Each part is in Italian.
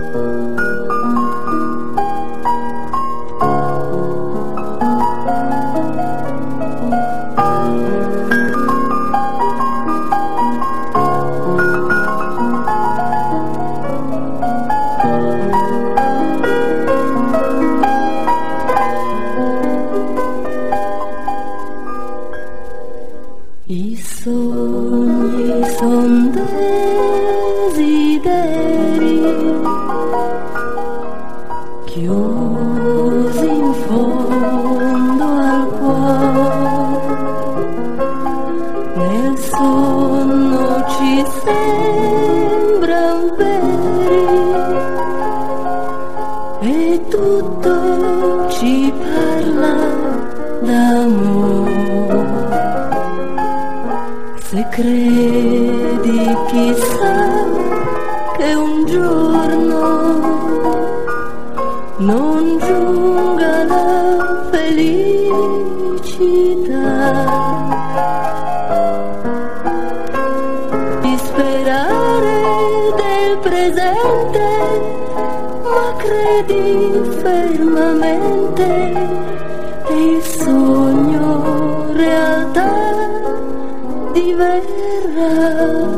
I sogni son desideri chiusi in fondo al cuore, nel sonno ci sembran veri e tutto ci parla d'amore. Se credi, chissà che un giorno non giunga la felicità di sperare del presente, ma credi fermamente e il sogno realtà diverrà.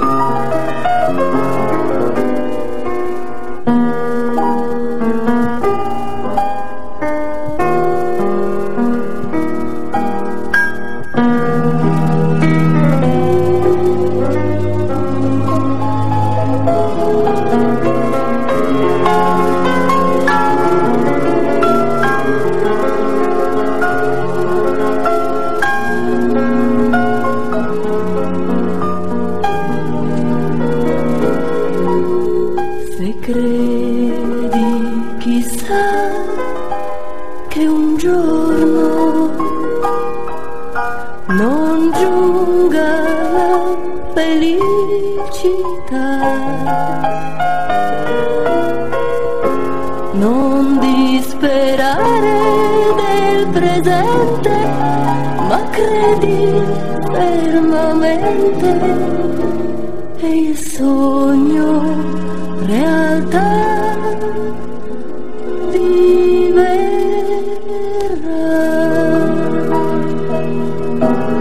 Se credi, chissà che un giorno non giunga la felicità, non disperare del presente, ma credi fermamente e il sogno realtà diverrà.